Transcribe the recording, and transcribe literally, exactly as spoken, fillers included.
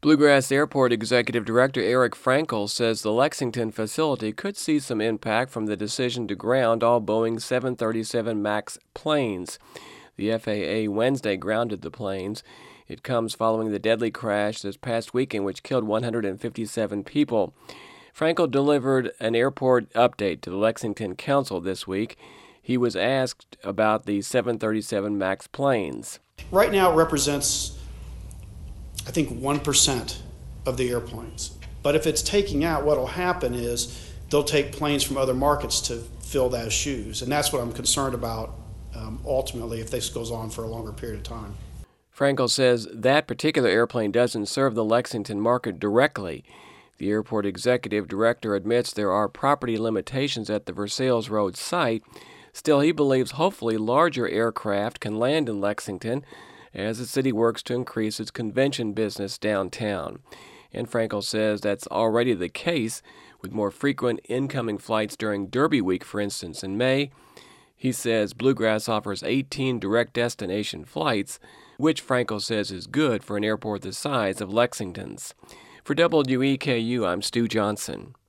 Bluegrass Airport Executive Director Eric Frankel says the Lexington facility could see some impact from the decision to ground all Boeing seven thirty-seven MAX planes. The F A A Wednesday grounded the planes. It comes following the deadly crash this past weekend, which killed one hundred fifty-seven people. Frankel delivered an airport update to the Lexington Council this week. He was asked about the seven thirty-seven MAX planes. Right now it represents, I think, one percent of the airplanes. But if it's taking out, what will happen is they'll take planes from other markets to fill those shoes. And that's what I'm concerned about um, ultimately if this goes on for a longer period of time. Frankel says that particular airplane doesn't serve the Lexington market directly. The airport executive director admits there are property limitations at the Versailles Road site. Still, he believes hopefully larger aircraft can land in Lexington as the city works to increase its convention business downtown. And Frankel says that's already the case, with more frequent incoming flights during Derby Week, for instance, in May. He says Bluegrass offers eighteen direct destination flights, which Frankel says is good for an airport the size of Lexington's. For W E K U, I'm Stu Johnson.